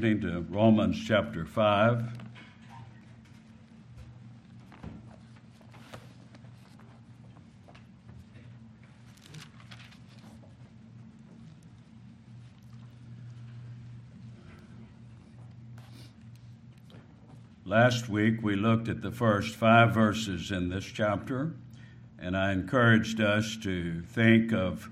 evening to Romans chapter 5. Last week we looked at the first 5 verses in this chapter, and I encouraged us to think of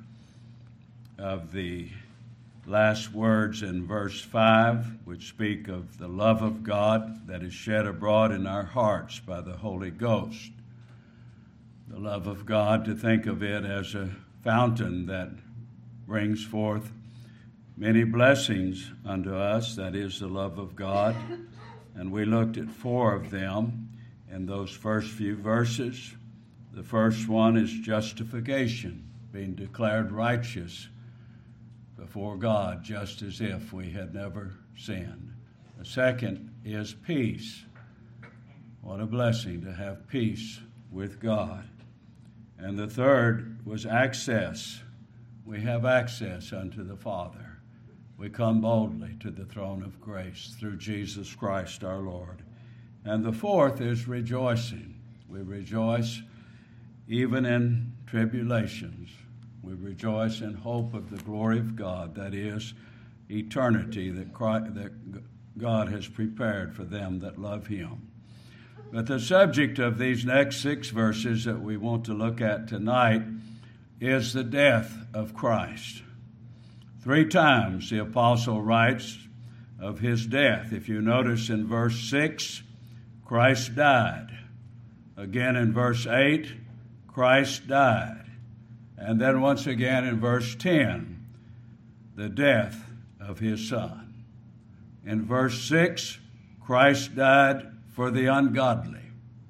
the last words in verse 5, which speak of the love of God that is shed abroad in our hearts by the Holy Ghost. The love of God, to think of it as a fountain that brings forth many blessings unto us, that is the love of God. And we looked at 4 of them in those first few verses. The first one is justification, being declared righteous before God, just as if we had never sinned. The second is peace. What a blessing to have peace with God. And the third was access. We have access unto the Father. We come boldly to the throne of grace through Jesus Christ our Lord. And the fourth is rejoicing. We rejoice even in tribulations. We rejoice in hope of the glory of God, that is, eternity that God has prepared for them that love Him. But the subject of these next 6 verses that we want to look at tonight is the death of Christ. 3 times the apostle writes of his death. If you notice in verse 6, Christ died. Again in verse 8, Christ died. And then once again in verse 10, the death of his Son. In verse 6, Christ died for the ungodly.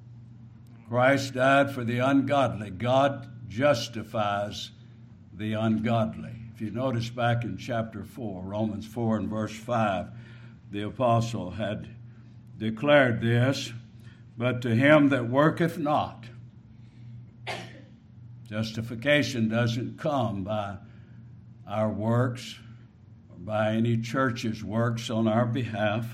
Christ died for the ungodly. God justifies the ungodly. If you notice back in chapter 4, Romans 4 and verse 5, the apostle had declared this, but to him that worketh not. Justification doesn't come by our works or by any church's works on our behalf,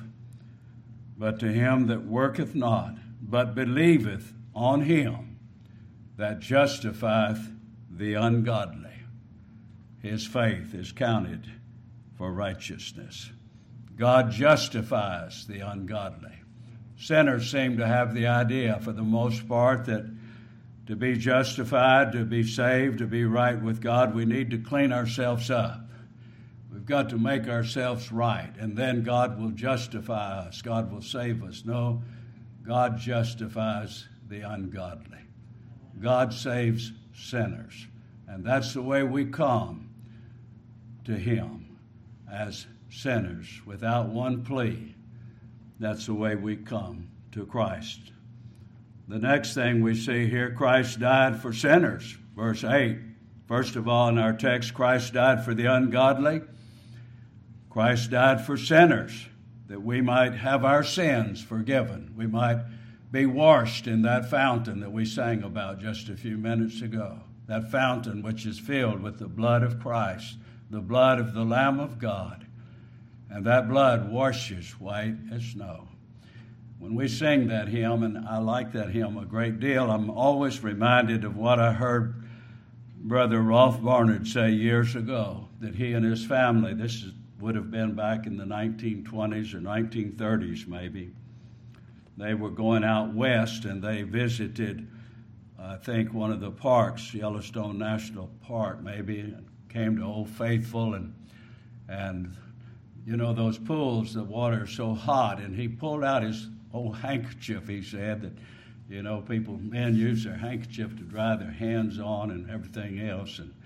but to him that worketh not, but believeth on him that justifieth the ungodly. His faith is counted for righteousness. God justifies the ungodly. Sinners seem to have the idea, for the most part, that to be justified, to be saved, to be right with God, we need to clean ourselves up. We've got to make ourselves right, and then God will justify us. God will save us. No, God justifies the ungodly. God saves sinners, and that's the way we come to Him as sinners without one plea. That's the way we come to Christ. The next thing we see here, Christ died for sinners. Verse 8, first of all in our text, Christ died for the ungodly. Christ died for sinners, that we might have our sins forgiven. We might be washed in that fountain that we sang about just a few minutes ago. That fountain which is filled with the blood of Christ, the blood of the Lamb of God. And that blood washes white as snow. When we sing that hymn, and I like that hymn a great deal, I'm always reminded of what I heard Brother Rolf Barnard say years ago, that he and his family, would have been back in the 1920s or 1930s maybe, they were going out west and they visited, I think, one of the parks, Yellowstone National Park maybe, and came to Old Faithful, and you know those pools, the water is so hot, and he pulled out his old handkerchief. He said that, you know, men use their handkerchief to dry their hands on and everything else, and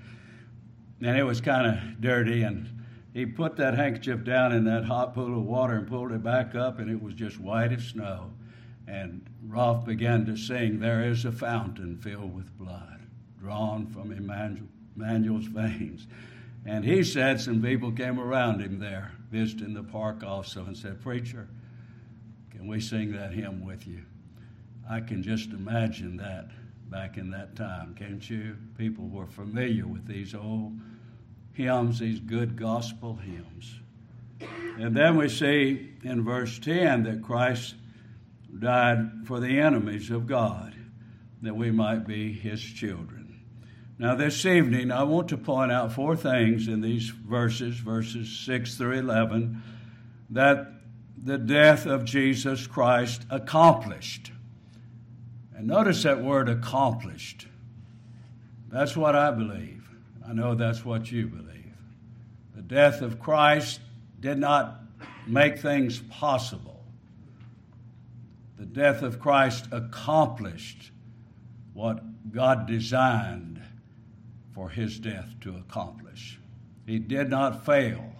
it was kind of dirty, and he put that handkerchief down in that hot pool of water and pulled it back up, and it was just white as snow. And Rolf began to sing, "There is a fountain filled with blood, drawn from Emmanuel's veins." And he said some people came around him there, visiting the park also, and said, "Preacher, can we sing that hymn with you?" I can just imagine that back in that time, can't you? People were familiar with these old hymns, these good gospel hymns. And then we see in verse 10 that Christ died for the enemies of God, that we might be his children. Now this evening I want to point out four things in these verses 6 through 11, that the death of Jesus Christ accomplished. And notice that word accomplished. That's what I believe. I know that's what you believe. The death of Christ did not make things possible. The death of Christ accomplished what God designed for his death to accomplish. He did not fail.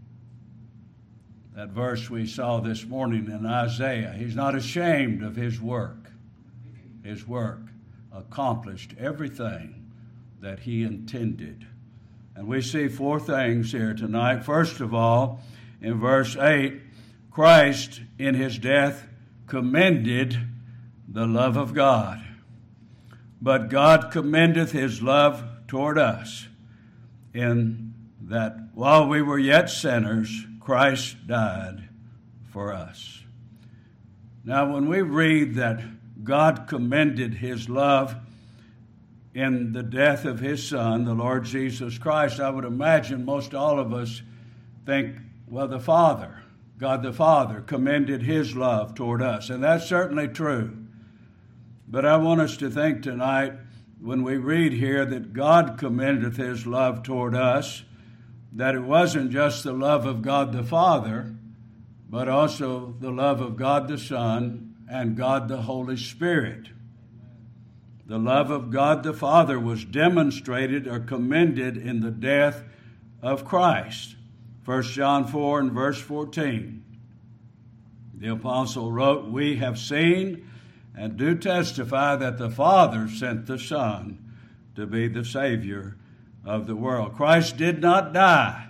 That verse we saw this morning in Isaiah, he's not ashamed of his work. His work accomplished everything that he intended. And we see four things here tonight. First of all, in verse 8, Christ in his death commended the love of God. But God commendeth his love toward us, in that while we were yet sinners, Christ died for us. Now, when we read that God commended his love in the death of his Son, the Lord Jesus Christ, I would imagine most all of us think, well, God the Father commended his love toward us. And that's certainly true. But I want us to think tonight, when we read here that God commendeth his love toward us, that it wasn't just the love of God the Father, but also the love of God the Son and God the Holy Spirit. The love of God the Father was demonstrated or commended in the death of Christ. 1 John 4 and verse 14. The apostle wrote, "We have seen and do testify that the Father sent the Son to be the Savior of the world." Christ did not die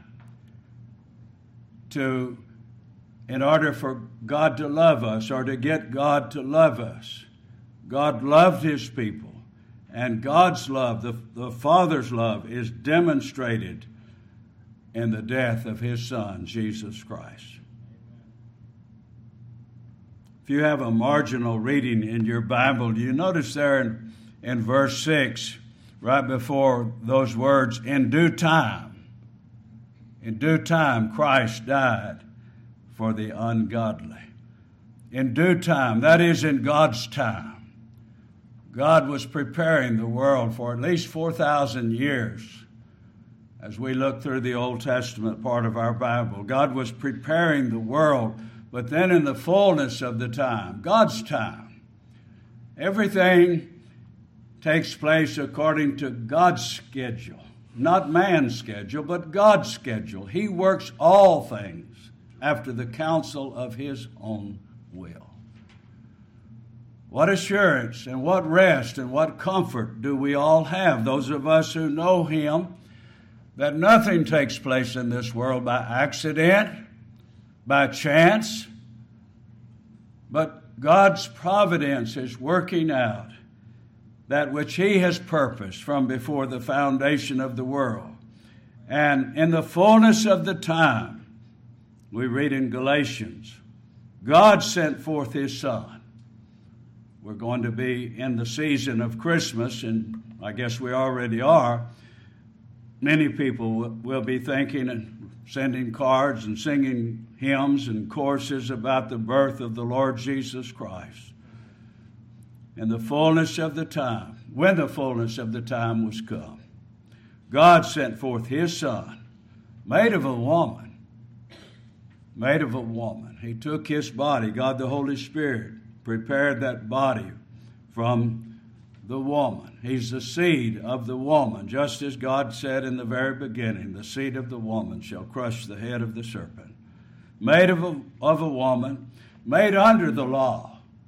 in order for God to love us or to get God to love us. God loved his people, and God's love, the Father's love, is demonstrated in the death of his Son, Jesus Christ. If you have a marginal reading in your Bible, you notice there in verse 6, right before those words, in due time Christ died for the ungodly. In due time, that is in God's time. God was preparing the world for at least 4,000 years. As we look through the Old Testament part of our Bible, God was preparing the world, but then in the fullness of the time, God's time, everything takes place according to God's schedule. Not man's schedule, but God's schedule. He works all things after the counsel of his own will. What assurance and what rest and what comfort do we all have, those of us who know him, that nothing takes place in this world by accident, by chance, but God's providence is working out that which he has purposed from before the foundation of the world. And in the fullness of the time, we read in Galatians, God sent forth his Son. We're going to be in the season of Christmas, and I guess we already are. Many people will be thinking and sending cards and singing hymns and choruses about the birth of the Lord Jesus Christ. In the fullness of the time, when the fullness of the time was come, God sent forth his Son, made of a woman. He took his body, God the Holy Spirit, prepared that body from the woman. He's the seed of the woman, just as God said in the very beginning, the seed of the woman shall crush the head of the serpent. Made of a woman, made under the law.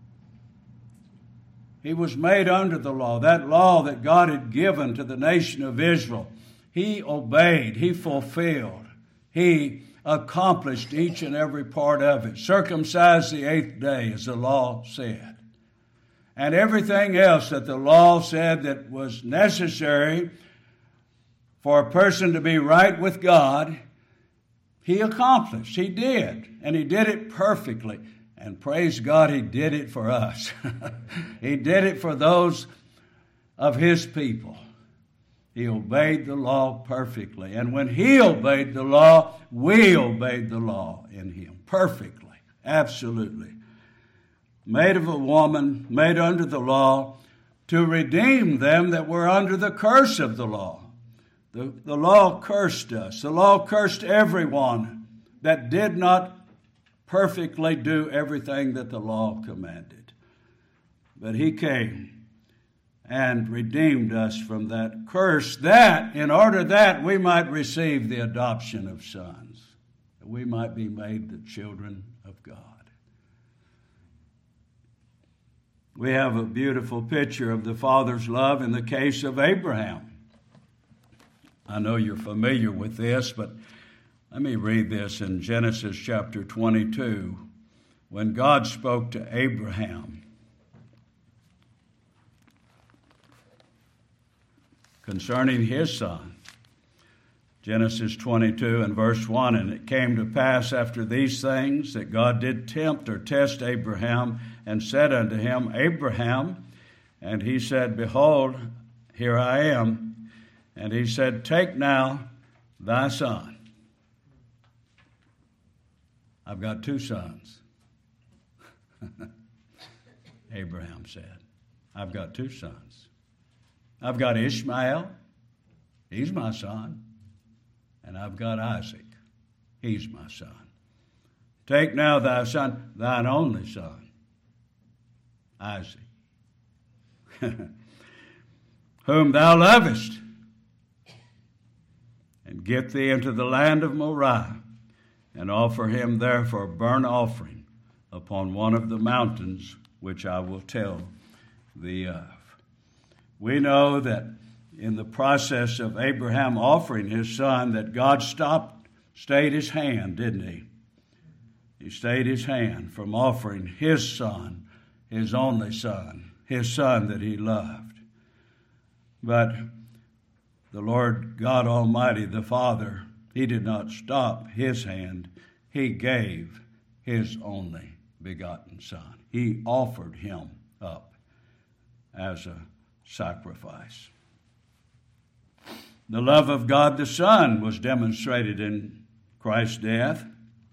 He was made under the law, that law that God had given to the nation of Israel. He obeyed, he fulfilled, he accomplished each and every part of it. Circumcised the 8th day, as the law said. And everything else that the law said that was necessary for a person to be right with God, He accomplished. He did. And he did it perfectly. And praise God, he did it for us. He did it for those of his people. He obeyed the law perfectly. And when he obeyed the law, we obeyed the law in him perfectly, absolutely. Made of a woman, made under the law, to redeem them that were under the curse of the law. The law cursed us. The law cursed everyone that did not perfectly do everything that the law commanded. But he came and redeemed us from that curse, that in order that we might receive the adoption of sons, that we might be made the children of God. We have a beautiful picture of the Father's love in the case of Abraham. I know you're familiar with this, but let me read this in Genesis chapter 22. When God spoke to Abraham concerning his son, Genesis 22 and verse 1, and it came to pass after these things that God did tempt or test Abraham and said unto him, Abraham, and he said, Behold, here I am. And he said, Take now thy son. I've got two sons. Abraham said, I've got two sons. I've got Ishmael, he's my son, and I've got Isaac, he's my son. Take now thy son, thine only son, Isaac, whom thou lovest, and get thee into the land of Moriah, and offer him there for a burnt offering upon one of the mountains which I will tell thee of. We know that in the process of Abraham offering his son, that God stayed his hand, didn't he? He stayed his hand from offering his son, his only son, his son that he loved. But the Lord God Almighty, the Father, he did not stop his hand. He gave his only begotten son. He offered him up as a sacrifice. The love of God the Son was demonstrated in Christ's death.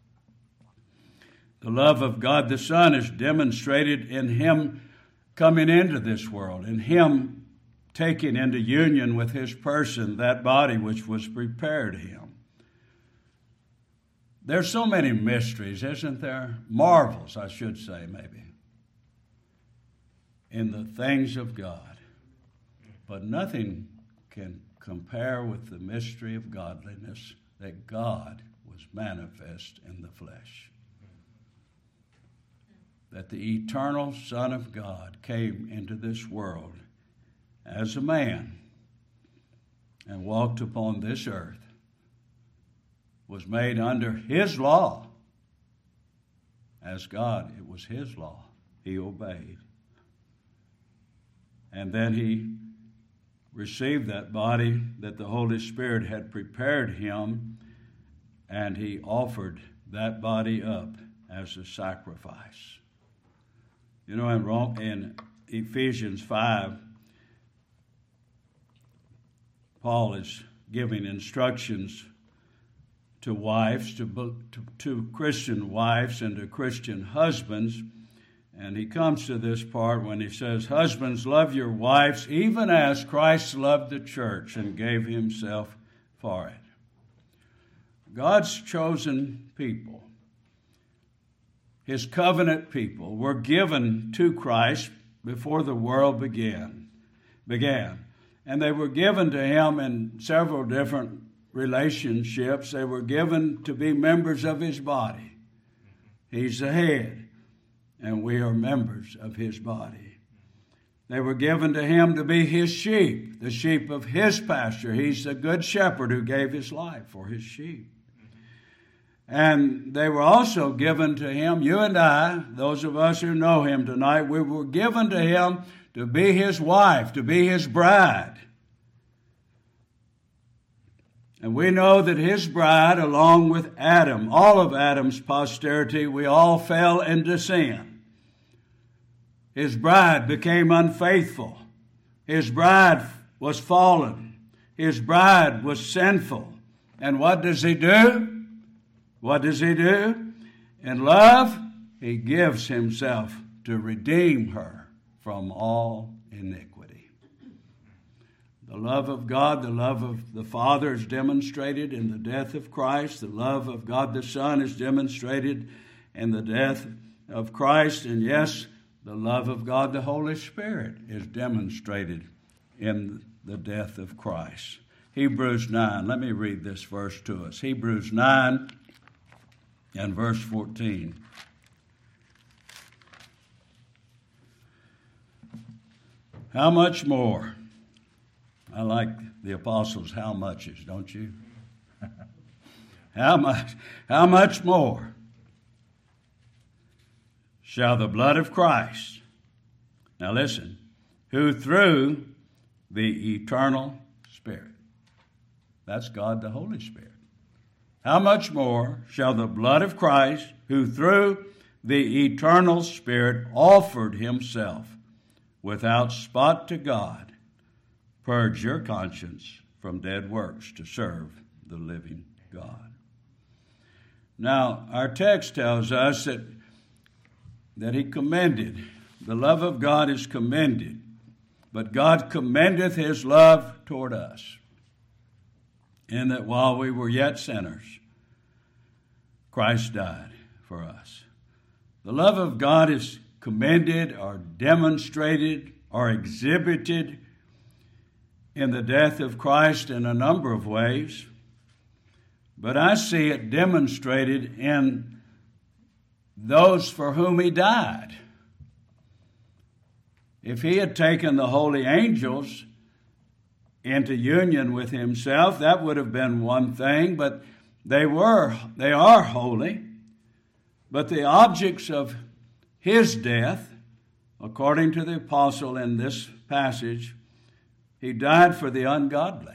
The love of God the Son is demonstrated in him coming into this world, in him taking into union with his person that body which was prepared him. There's so many mysteries, isn't there? Marvels, I should say, maybe, in the things of God. But nothing can compare with the mystery of godliness, that God was manifest in the flesh. That the eternal Son of God came into this world as a man and walked upon this earth, was made under his law. As God, it was his law. He obeyed. And then he received that body that the Holy Spirit had prepared him, and he offered that body up as a sacrifice. You know, in Ephesians 5, Paul is giving instructions to wives, to Christian wives and to Christian husbands. And he comes to this part when he says, Husbands, love your wives, even as Christ loved the church and gave himself for it. God's chosen people, his covenant people, were given to Christ before the world began. And they were given to him in several different relationships. They were given to be members of his body. He's the head, and we are members of his body. They were given to him to be his sheep, the sheep of his pasture. He's the good shepherd who gave his life for his sheep. And they were also given to him, you and I, those of us who know him tonight, we were given to him to be his wife, to be his bride. And we know that his bride, along with Adam, all of Adam's posterity, we all fell into sin. His bride became unfaithful. His bride was fallen. His bride was sinful. And what does he do? What does he do? In love, he gives himself to redeem her from all iniquity. The love of God, the love of the Father is demonstrated in the death of Christ. The love of God the Son is demonstrated in the death of Christ. And yes, the love of God the Holy Spirit is demonstrated in the death of Christ. Hebrews 9, let me read this verse to us. Hebrews 9 and verse 14. How much more? I like the apostles' how muches, don't you? How much more shall the blood of Christ, now listen, who through the eternal Spirit, that's God the Holy Spirit, how much more shall the blood of Christ, who through the eternal Spirit offered himself without spot to God, purge your conscience from dead works to serve the living God. Now, our text tells us that he commended. The love of God is commended, but God commendeth his love toward us, in that while we were yet sinners, Christ died for us. The love of God is commended or demonstrated or exhibited in the death of Christ in a number of ways, but I see it demonstrated in those for whom he died. If he had taken the holy angels into union with himself, that would have been one thing, but they are holy. But the objects of his death, according to the apostle in this passage, he died for the ungodly.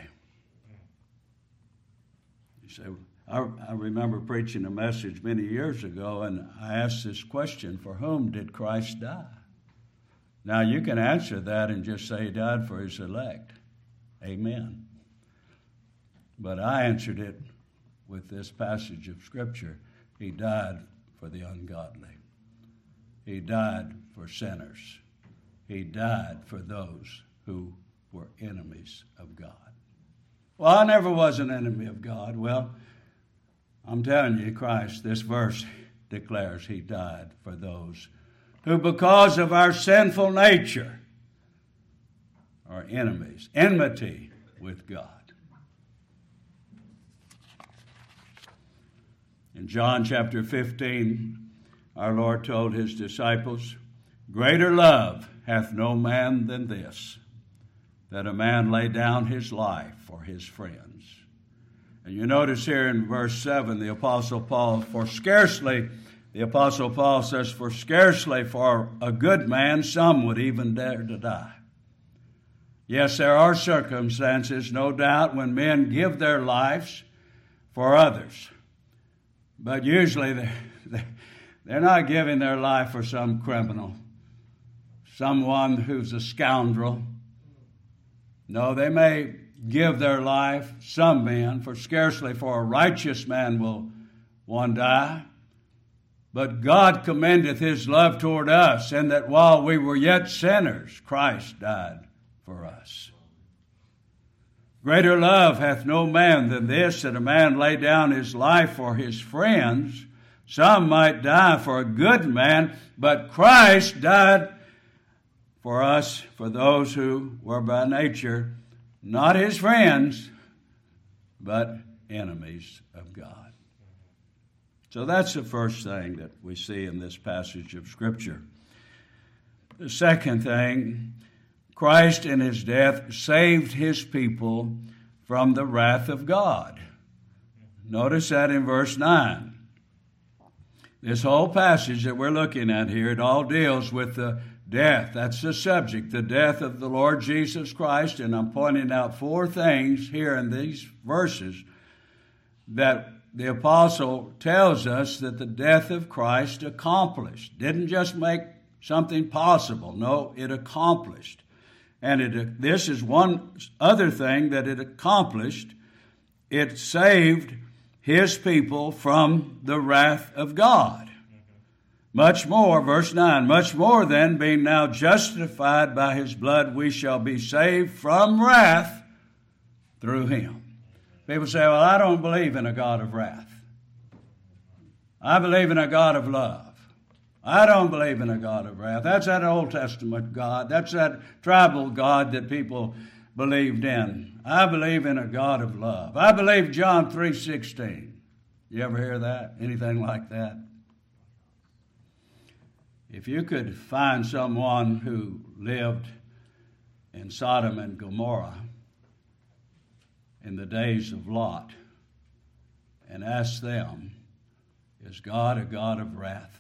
You say, I remember preaching a message many years ago, and I asked this question, for whom did Christ die? Now, you can answer that and just say he died for his elect. Amen. But I answered it with this passage of Scripture. He died for the ungodly. He died for sinners. He died for those who were enemies of God. Well, I never was an enemy of God. Well, I'm telling you, Christ, this verse declares he died for those who, because of our sinful nature, are enemies, enmity with God. In John chapter 15, our Lord told his disciples, "Greater love hath no man than this, that a man lay down his life for his friends." And you notice here in verse 7, the Apostle Paul says, "For scarcely for a good man some would even dare to die." Yes, there are circumstances, no doubt, when men give their lives for others. But usually they're not giving their life for some criminal, someone who's a scoundrel. No, they may give their life, some men, for scarcely for a righteous man will one die. But God commendeth his love toward us, and that while we were yet sinners, Christ died for us. Greater love hath no man than this, that a man lay down his life for his friends. Some might die for a good man, but Christ died for us, for those who were by nature not his friends, but enemies of God. So that's the first thing that we see in this passage of Scripture. The second thing, Christ in his death saved his people from the wrath of God. Notice that in verse 9. This whole passage that we're looking at here, it all deals with the death. That's the subject, the death of the Lord Jesus Christ. And I'm pointing out four things here in these verses that the apostle tells us that the death of Christ accomplished. Didn't just make something possible. No, it accomplished. And this is one other thing that it accomplished. It saved his people from the wrath of God. Much more, verse 9, much more then, being now justified by his blood, we shall be saved from wrath through him. People say, well, I don't believe in a God of wrath. I believe in a God of love. I don't believe in a God of wrath. That's that Old Testament God. That's that tribal God that people believed in. I believe in a God of love. I believe John 3:16. You ever hear that? Anything like that? If you could find someone who lived in Sodom and Gomorrah in the days of Lot and ask them, is God a God of wrath?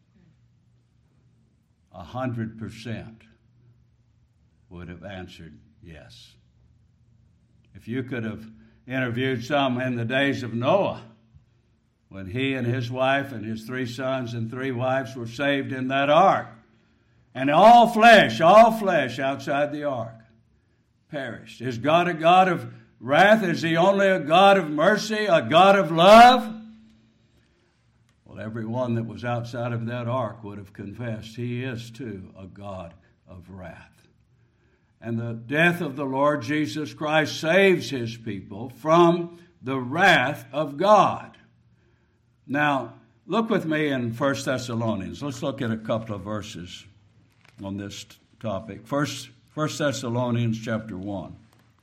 100% would have answered yes. If you could have interviewed some in the days of Noah, when he and his wife and his 3 sons and 3 wives were saved in that ark, and all flesh outside the ark perished. Is God a God of wrath? Is he only a God of mercy, a God of love? Well, everyone that was outside of that ark would have confessed he is too a God of wrath. And the death of the Lord Jesus Christ saves his people from the wrath of God. Now, look with me in 1 Thessalonians. Let's look at a couple of verses on this topic. 1 Thessalonians chapter 1.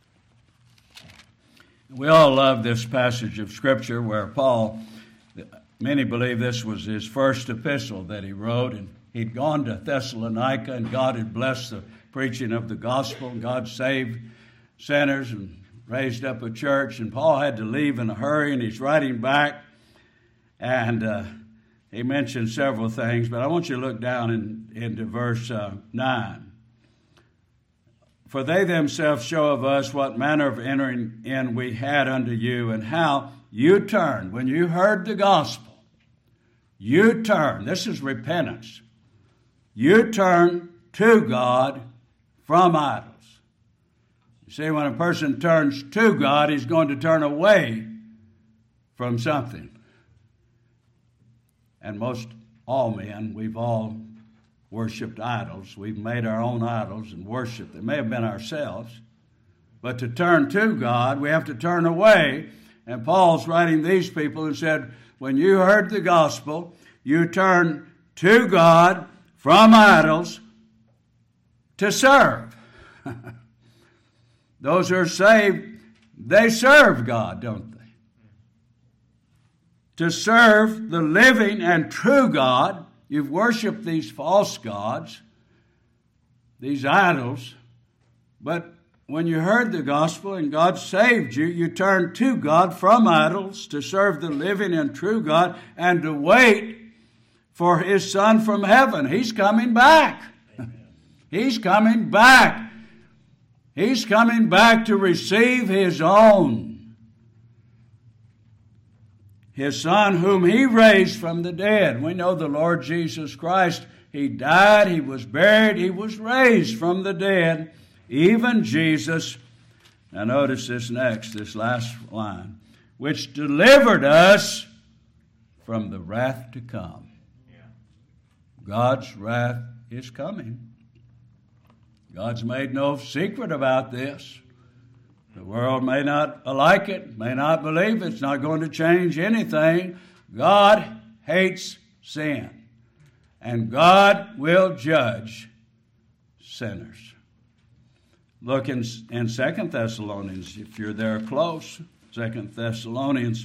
We all love this passage of Scripture where Paul, many believe this was his first epistle that he wrote, and he'd gone to Thessalonica, and God had blessed the preaching of the gospel, and God saved sinners and raised up a church, and Paul had to leave in a hurry, and he's writing back, and he mentioned several things, but I want you to look down into verse 9. For they themselves show of us what manner of entering in we had unto you, and how you turned. When you heard the gospel, you turned. This is repentance. You turn to God from idols. You see, when a person turns to God, he's going to turn away from something. And most all men, we've all worshipped idols. We've made our own idols and worshiped. They may have been ourselves. But to turn to God, we have to turn away. And Paul's writing these people and said, when you heard the gospel, you turned to God from idols to serve. Those who are saved, they serve God, don't they? To serve the living and true God. You've worshiped these false gods, these idols, but when you heard the gospel and God saved you, you turned to God from idols to serve the living and true God and to wait for his Son from heaven. He's coming back. He's coming back. He's coming back to receive his own. His Son whom he raised from the dead. We know the Lord Jesus Christ. He died, he was buried, he was raised from the dead. Even Jesus, now notice this next, this last line, which delivered us from the wrath to come. God's wrath is coming. God's made no secret about this. The world may not like it, may not believe it. It's not going to change anything. God hates sin, and God will judge sinners. Look in 2 Thessalonians, if you're there close, 2 Thessalonians.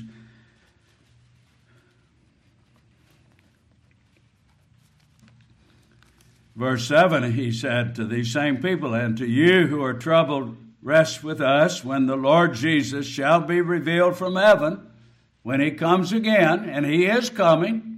Verse 7, he said to these same people, and to you who are troubled, rest with us when the Lord Jesus shall be revealed from heaven, when he comes again, and he is coming.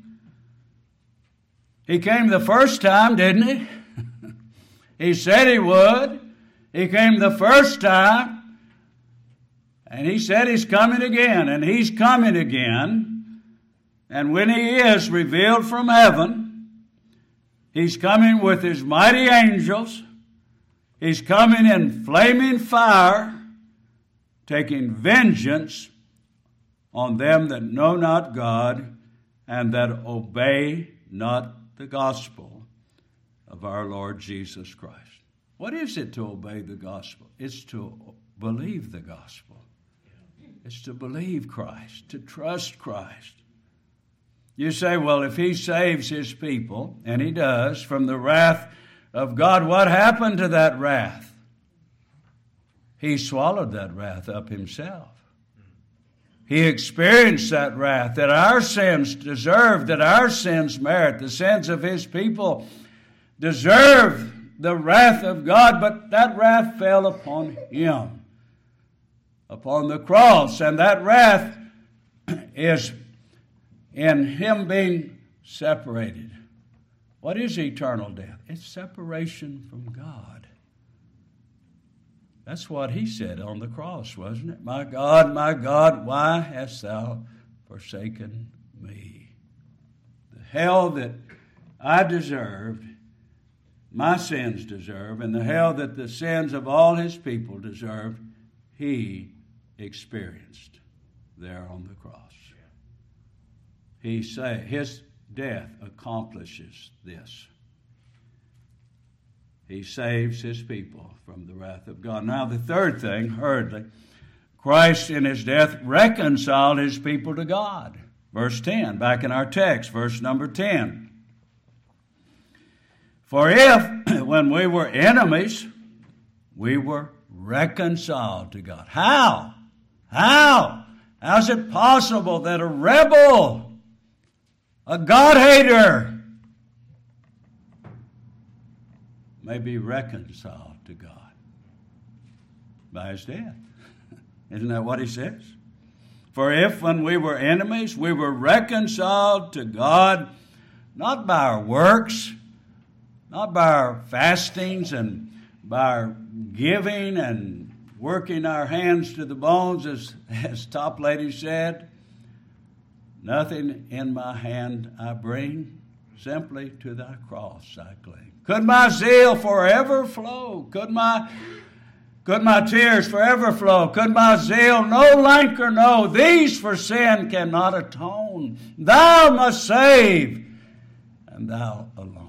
He came the first time, didn't he? He said he would. He came the first time, And he said he's coming again, and he's coming again. And when he is revealed from heaven, he's coming with his mighty angels. He's coming in flaming fire, taking vengeance on them that know not God and that obey not the gospel of our Lord Jesus Christ. What is it to obey the gospel? It's to believe the gospel. It's to believe Christ, to trust Christ. You say, well, if he saves his people, and he does, from the wrath of God, what happened to that wrath? He swallowed that wrath up himself. He experienced that wrath that our sins deserve, that our sins merit. The sins of his people deserve the wrath of God, but that wrath fell upon him, upon the cross. And that wrath is in him being separated. What is eternal death? It's separation from God. That's what he said on the cross, wasn't it? My God, why hast thou forsaken me? The hell that I deserved, my sins deserve, and the hell that the sins of all his people deserved, he experienced there on the cross. His death accomplishes this. He saves his people from the wrath of God. Now the third thing, thirdly, Christ in his death reconciled his people to God. Verse 10, back in our text, verse number 10. For if, when we were enemies, we were reconciled to God. How? How's it possible that a rebel, a God-hater, may be reconciled to God? By his death. Isn't that what he says? For if, when we were enemies, we were reconciled to God, not by our works, not by our fastings and by our giving and working our hands to the bones, as Toplady said, nothing in my hand I bring, simply to thy cross I cling. Could my zeal forever flow? Could my tears forever flow? Could my zeal no rancor know? These for sin cannot atone. Thou must save, and thou alone.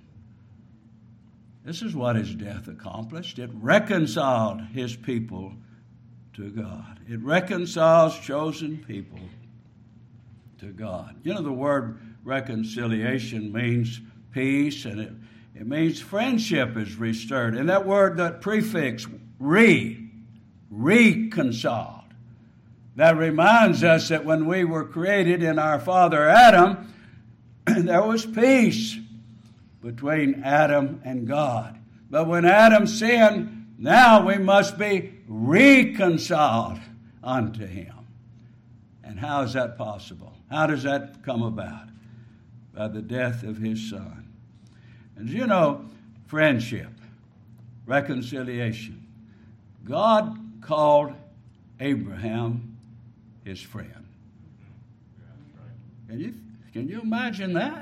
This is what his death accomplished. It reconciled his people to God. It reconciles chosen people to God. You know, the word reconciliation means peace, and it means friendship is restored. And that word, that prefix, reconciled, that reminds us that when we were created in our father Adam, there was peace between Adam and God. But when Adam sinned, now we must be reconciled unto him. And how is that possible? How does that come about? By the death of his son. And you know, friendship, reconciliation. God called Abraham his friend. Can you imagine that?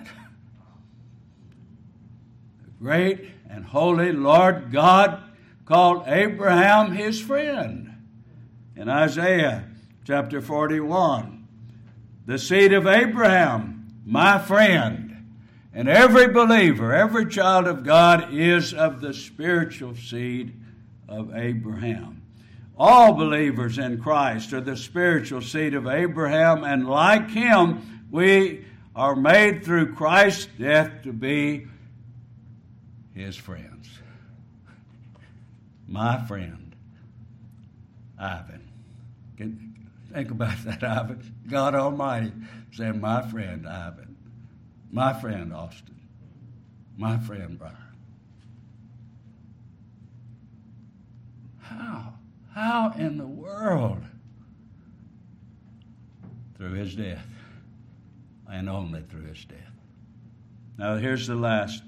The great and holy Lord God called Abraham his friend. In Isaiah chapter 41, the seed of Abraham, my friend. And every believer, every child of God is of the spiritual seed of Abraham. All believers in Christ are the spiritual seed of Abraham, and like him, we are made through Christ's death to be his friends. My friend, Ivan. Think about that, Ivan. God Almighty said, my friend, Ivan. My friend, Austin. My friend, Brian. How in the world? Through his death. And only through his death. Now here's the last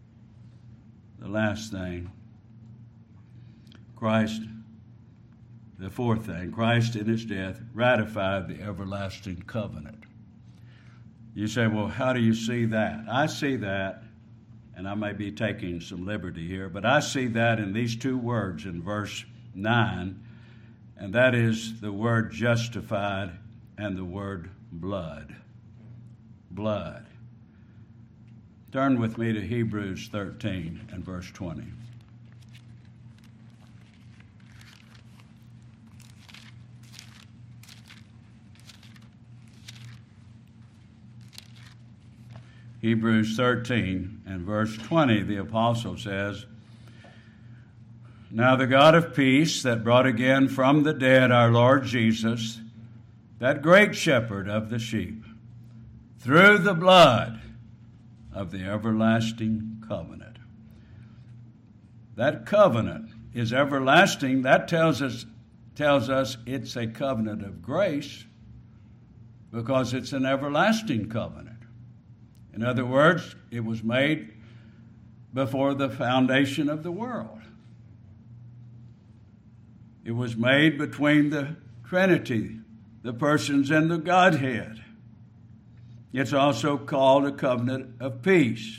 thing. Christ the fourth thing, Christ in his death ratified the everlasting covenant. You say, well, how do you see that? I see that, and I may be taking some liberty here, but I see that in these two words in verse 9, and that is the word justified and the word blood. Blood. Turn with me to Hebrews 13 and verse 20. Hebrews 13 and verse 20, the apostle says, "Now the God of peace that brought again from the dead our Lord Jesus, that great shepherd of the sheep, through the blood of the everlasting covenant." That covenant is everlasting. That tells us it's a covenant of grace because it's an everlasting covenant. In other words, it was made before the foundation of the world. It was made between the Trinity, the persons in the Godhead. It's also called a covenant of peace.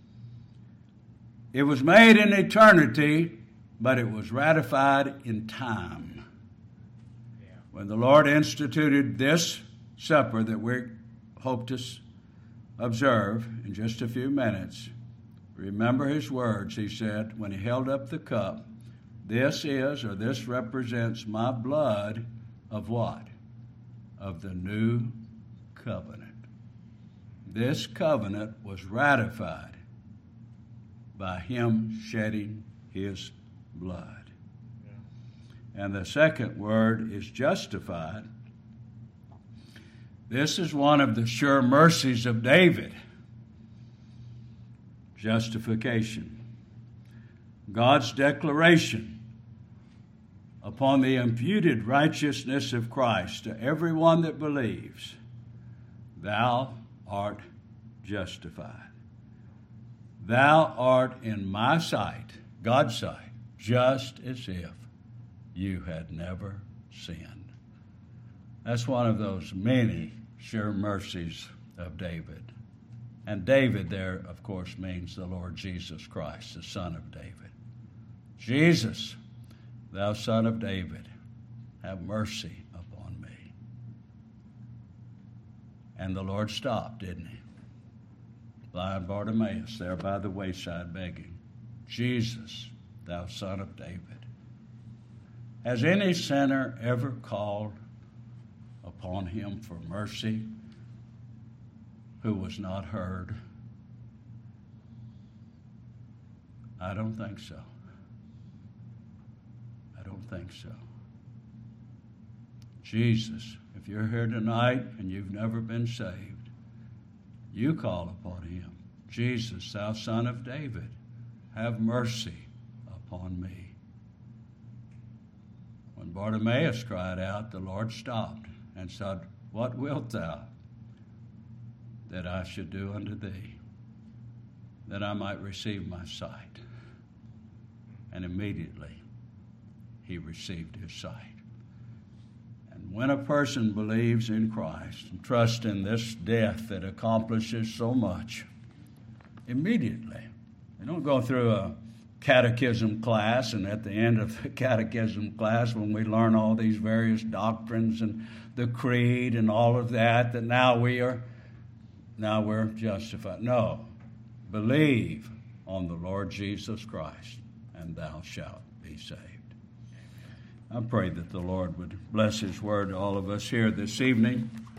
It was made in eternity, but it was ratified in time. When the Lord instituted this supper that we hope to observe in just a few minutes, remember his words. He said, when he held up the cup, this represents my blood of what? Of the new covenant. This covenant was ratified by him shedding his blood. And the second word is justified. This is one of the sure mercies of David. Justification. God's declaration upon the imputed righteousness of Christ to everyone that believes. Thou art justified. Thou art in my sight, God's sight, just as if you had never sinned. That's one of those many sure mercies of David. And David there, of course, means the Lord Jesus Christ, the Son of David. Jesus, thou Son of David, have mercy upon me. And the Lord stopped, didn't he? Blind Bartimaeus there by the wayside begging. Jesus, thou Son of David. Has any sinner ever called upon him for mercy who was not heard? I don't think so. I don't think so. Jesus, if you're here tonight and you've never been saved, you call upon him. Jesus, thou Son of David, have mercy upon me. When Bartimaeus cried out, the Lord stopped and said, what wilt thou that I should do unto thee, that I might receive my sight? And immediately he received his sight. And when a person believes in Christ and trusts in this death that accomplishes so much, immediately, they don't go through a catechism class, and at the end of the catechism class, when we learn all these various doctrines and the creed and all of that, that now we're justified. No, believe on the Lord Jesus Christ, and thou shalt be saved. I pray that the Lord would bless his word to all of us here this evening.